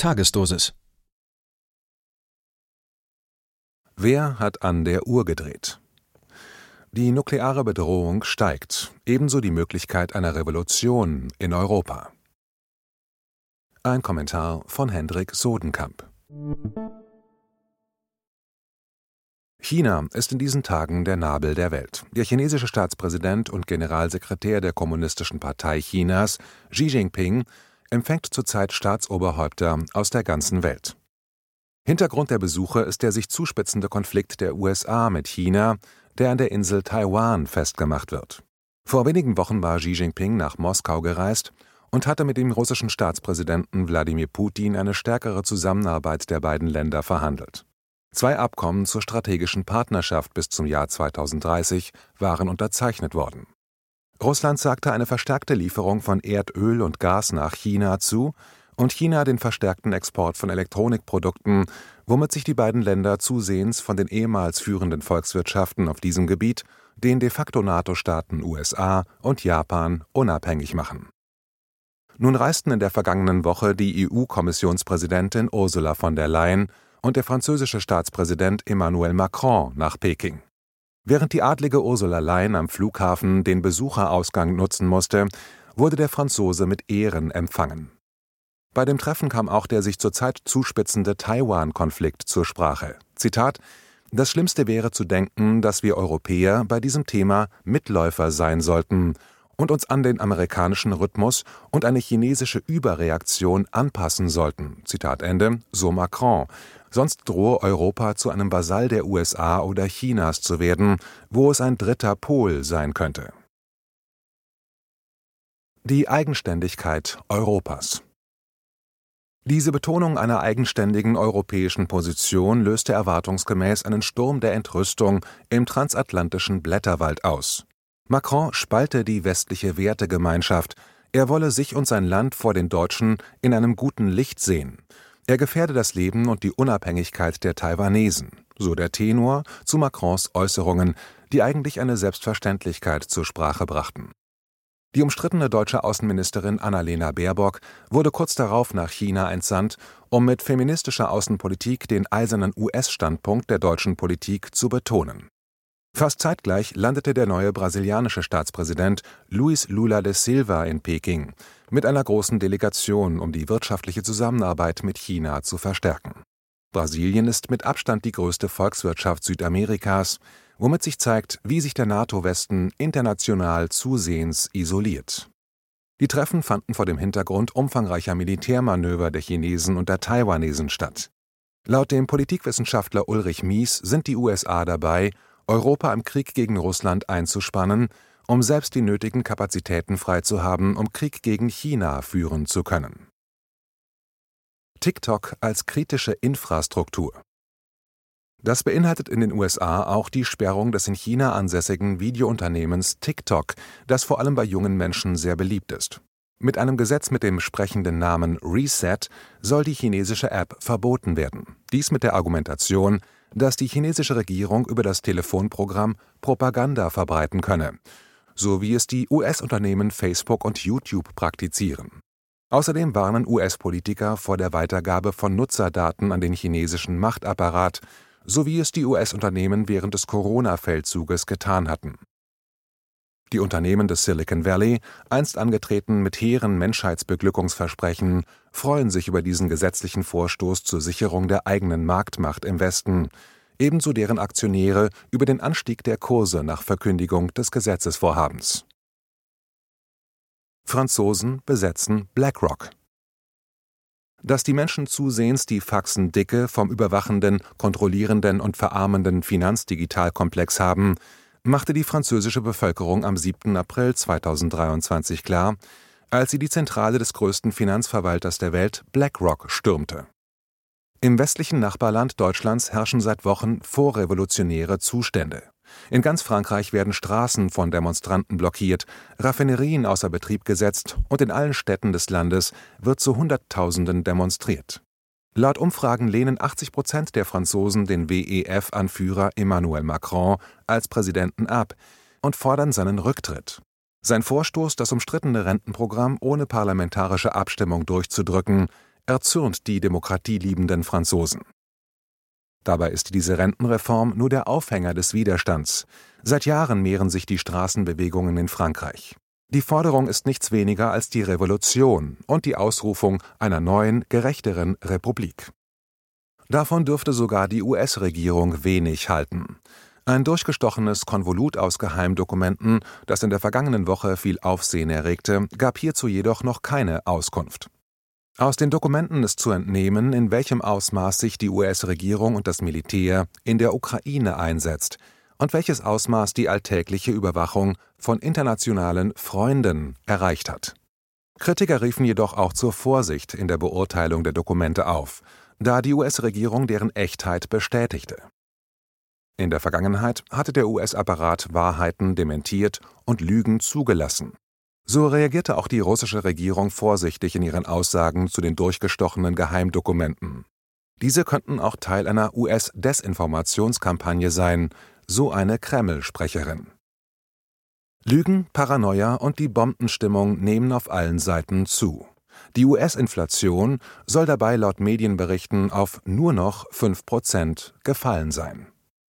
Tagesdosis. Wer hat an der Uhr gedreht? Die nukleare Bedrohung steigt, ebenso die Möglichkeit einer Revolution in Europa. Ein Kommentar von Hendrik Sodenkamp. China ist in diesen Tagen der Nabel der Welt. Der chinesische Staatspräsident und Generalsekretär der Kommunistischen Partei Chinas, Xi Jinping, empfängt zurzeit Staatsoberhäupter aus der ganzen Welt. Hintergrund der Besuche ist der sich zuspitzende Konflikt der USA mit China, der an der Insel Taiwan festgemacht wird. Vor wenigen Wochen war Xi Jinping nach Moskau gereist und hatte mit dem russischen Staatspräsidenten Wladimir Putin eine stärkere Zusammenarbeit der beiden Länder verhandelt. 2 Abkommen zur strategischen Partnerschaft bis zum Jahr 2030 waren unterzeichnet worden. Russland sagte eine verstärkte Lieferung von Erdöl und Gas nach China zu und China den verstärkten Export von Elektronikprodukten, womit sich die beiden Länder zusehends von den ehemals führenden Volkswirtschaften auf diesem Gebiet, den de facto NATO-Staaten USA und Japan, unabhängig machen. Nun reisten in der vergangenen Woche die EU-Kommissionspräsidentin Ursula von der Leyen und der französische Staatspräsident Emmanuel Macron nach Peking. Während die adlige Ursula Leyen am Flughafen den Besucherausgang nutzen musste, wurde der Franzose mit Ehren empfangen. Bei dem Treffen kam auch der sich zurzeit zuspitzende Taiwan-Konflikt zur Sprache. Zitat: »Das Schlimmste wäre zu denken, dass wir Europäer bei diesem Thema Mitläufer sein sollten und uns an den amerikanischen Rhythmus und eine chinesische Überreaktion anpassen sollten.« Zitat Ende, so Macron. Sonst drohe Europa zu einem Vasall der USA oder Chinas zu werden, wo es ein dritter Pol sein könnte. Die Eigenständigkeit Europas. Diese Betonung einer eigenständigen europäischen Position löste erwartungsgemäß einen Sturm der Entrüstung im transatlantischen Blätterwald aus. Macron spalte die westliche Wertegemeinschaft, er wolle sich und sein Land vor den Deutschen in einem guten Licht sehen. Er gefährde das Leben und die Unabhängigkeit der Taiwanesen, so der Tenor zu Macrons Äußerungen, die eigentlich eine Selbstverständlichkeit zur Sprache brachten. Die umstrittene deutsche Außenministerin Annalena Baerbock wurde kurz darauf nach China entsandt, um mit feministischer Außenpolitik den eisernen US-Standpunkt der deutschen Politik zu betonen. Fast zeitgleich landete der neue brasilianische Staatspräsident Luiz Lula da Silva in Peking mit einer großen Delegation, um die wirtschaftliche Zusammenarbeit mit China zu verstärken. Brasilien ist mit Abstand die größte Volkswirtschaft Südamerikas, womit sich zeigt, wie sich der NATO-Westen international zusehends isoliert. Die Treffen fanden vor dem Hintergrund umfangreicher Militärmanöver der Chinesen und der Taiwanesen statt. Laut dem Politikwissenschaftler Ulrich Mies sind die USA dabei, Europa im Krieg gegen Russland einzuspannen, um selbst die nötigen Kapazitäten freizuhaben, um Krieg gegen China führen zu können. TikTok als kritische Infrastruktur. Das beinhaltet in den USA auch die Sperrung des in China ansässigen Videounternehmens TikTok, das vor allem bei jungen Menschen sehr beliebt ist. Mit einem Gesetz mit dem sprechenden Namen Reset soll die chinesische App verboten werden. Dies mit der Argumentation, dass die chinesische Regierung über das Telefonprogramm Propaganda verbreiten könne, so wie es die US-Unternehmen Facebook und YouTube praktizieren. Außerdem warnen US-Politiker vor der Weitergabe von Nutzerdaten an den chinesischen Machtapparat, so wie es die US-Unternehmen während des Corona-Feldzuges getan hatten. Die Unternehmen des Silicon Valley, einst angetreten mit hehren Menschheitsbeglückungsversprechen, freuen sich über diesen gesetzlichen Vorstoß zur Sicherung der eigenen Marktmacht im Westen, ebenso deren Aktionäre über den Anstieg der Kurse nach Verkündigung des Gesetzesvorhabens. Franzosen besetzen BlackRock. Dass die Menschen zusehends die Faxen dicke vom überwachenden, kontrollierenden und verarmenden Finanzdigitalkomplex haben, machte die französische Bevölkerung am 7. April 2023 klar, als sie die Zentrale des größten Finanzverwalters der Welt, BlackRock, stürmte. Im westlichen Nachbarland Deutschlands herrschen seit Wochen vorrevolutionäre Zustände. In ganz Frankreich werden Straßen von Demonstranten blockiert, Raffinerien außer Betrieb gesetzt und in allen Städten des Landes wird zu Hunderttausenden demonstriert. Laut Umfragen lehnen 80% der Franzosen den WEF-Anführer Emmanuel Macron als Präsidenten ab und fordern seinen Rücktritt. Sein Vorstoß, das umstrittene Rentenprogramm ohne parlamentarische Abstimmung durchzudrücken, erzürnt die demokratieliebenden Franzosen. Dabei ist diese Rentenreform nur der Aufhänger des Widerstands. Seit Jahren mehren sich die Straßenbewegungen in Frankreich. Die Forderung ist nichts weniger als die Revolution und die Ausrufung einer neuen, gerechteren Republik. Davon dürfte sogar die US-Regierung wenig halten. Ein durchgestochenes Konvolut aus Geheimdokumenten, das in der vergangenen Woche viel Aufsehen erregte, gab hierzu jedoch noch keine Auskunft. Aus den Dokumenten ist zu entnehmen, in welchem Ausmaß sich die US-Regierung und das Militär in der Ukraine einsetzt und welches Ausmaß die alltägliche Überwachung von internationalen Freunden erreicht hat. Kritiker riefen jedoch auch zur Vorsicht in der Beurteilung der Dokumente auf, da die US-Regierung deren Echtheit bestätigte. In der Vergangenheit hatte der US-Apparat Wahrheiten dementiert und Lügen zugelassen. So reagierte auch die russische Regierung vorsichtig in ihren Aussagen zu den durchgestochenen Geheimdokumenten. Diese könnten auch Teil einer US-Desinformationskampagne sein, so eine Kreml-Sprecherin. Lügen, Paranoia und die Bombenstimmung nehmen auf allen Seiten zu. Die US-Inflation soll dabei laut Medienberichten auf nur noch 5% gefallen sein.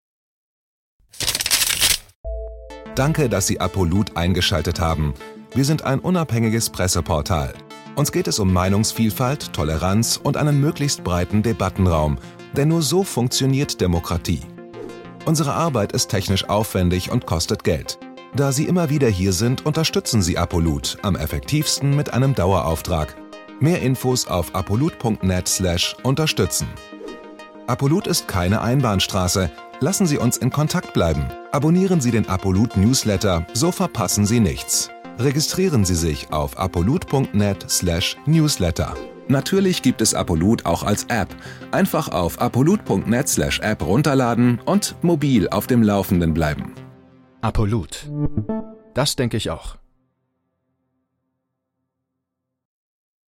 Danke, dass Sie Apolut eingeschaltet haben. Wir sind ein unabhängiges Presseportal. Uns geht es um Meinungsvielfalt, Toleranz und einen möglichst breiten Debattenraum, denn nur so funktioniert Demokratie. Unsere Arbeit ist technisch aufwendig und kostet Geld. Da Sie immer wieder hier sind, unterstützen Sie Apolut am effektivsten mit einem Dauerauftrag. Mehr Infos auf apolut.net/unterstützen. Apolut ist keine Einbahnstraße. Lassen Sie uns in Kontakt bleiben. Abonnieren Sie den Apolut Newsletter, so verpassen Sie nichts. Registrieren Sie sich auf apolut.net/newsletter. Natürlich gibt es Apolut auch als App. Einfach auf apolut.net/app runterladen und mobil auf dem Laufenden bleiben. Apolut. Das denke ich auch.